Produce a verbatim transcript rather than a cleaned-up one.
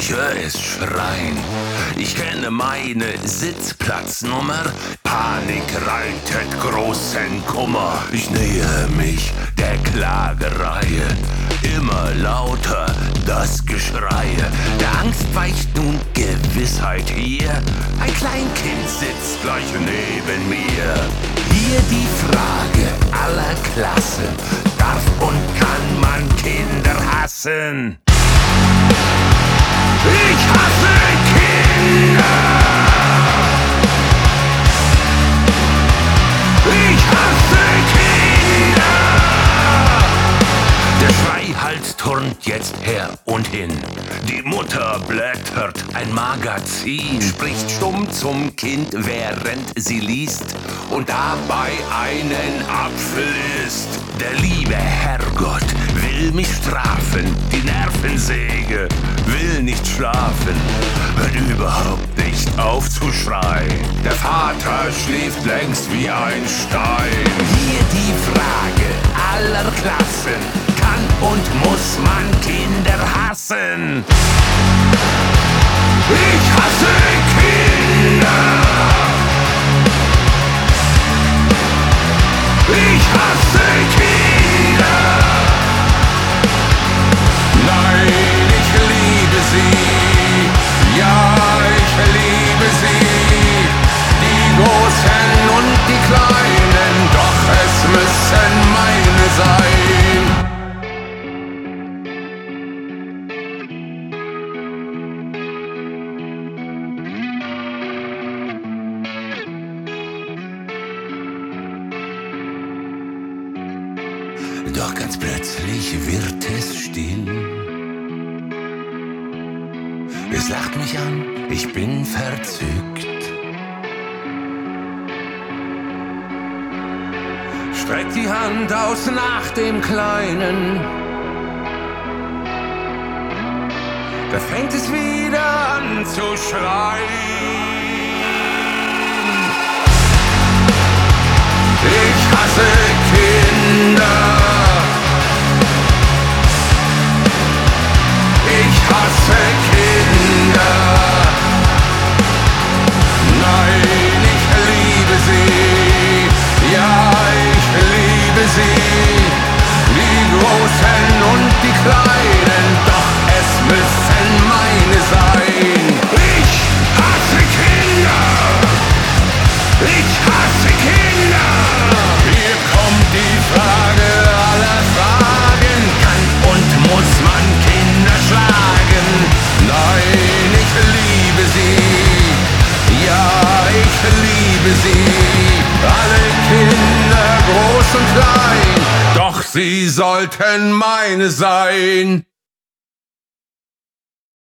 Ich höre es schreien. Ich kenne meine Sitzplatznummer. Panik reitet großen Kummer. Ich nähe mich der Klagereihe. Immer lauter das Geschreie. Der Angst weicht nun Gewissheit hier. Ein Kleinkind sitzt gleich neben mir. Hier die Frage aller Klassen. Darf und kann man Kinder hassen? Ich hasse Kinder! Ich hasse Kinder! Der Schreihals turnt jetzt her und hin. Die Mutter blättert ein Magazin, spricht stumm zum Kind, während sie liest und dabei einen Apfel isst. Der liebe Herrgott will mich strafen, die Nervensäge will nicht schlafen, hört überhaupt nicht auf zu schreien. Der Vater schläft längst wie ein Stein. Hier die Frage aller Klassen: Kann und muss man Kinder hassen? Ich hasse Kinder! Ich hasse Kinder! Nein, ich liebe sie, ja, ich liebe sie, die Großen und die Kleinen, doch es müssen meine sein. Doch ganz plötzlich wird es still. Es lacht mich an, ich bin verzückt. Streckt die Hand aus nach dem Kleinen. Da fängt es wieder an zu schreien. Ich hasse Kinder. Ich hasse Kinder. Nein, ich liebe sie. Ja, ich liebe sie. Die Großen und die Kleinen, doch es müssen meine sein. Ich hasse Kinder. Ich hasse Kinder. Hier kommt die Frage aller Fragen. Kann und muss man Kinder schlagen? Nein, ich liebe sie. Ja, ich liebe sie. Alle Kinder, groß und klein, doch sie sollten meine sein.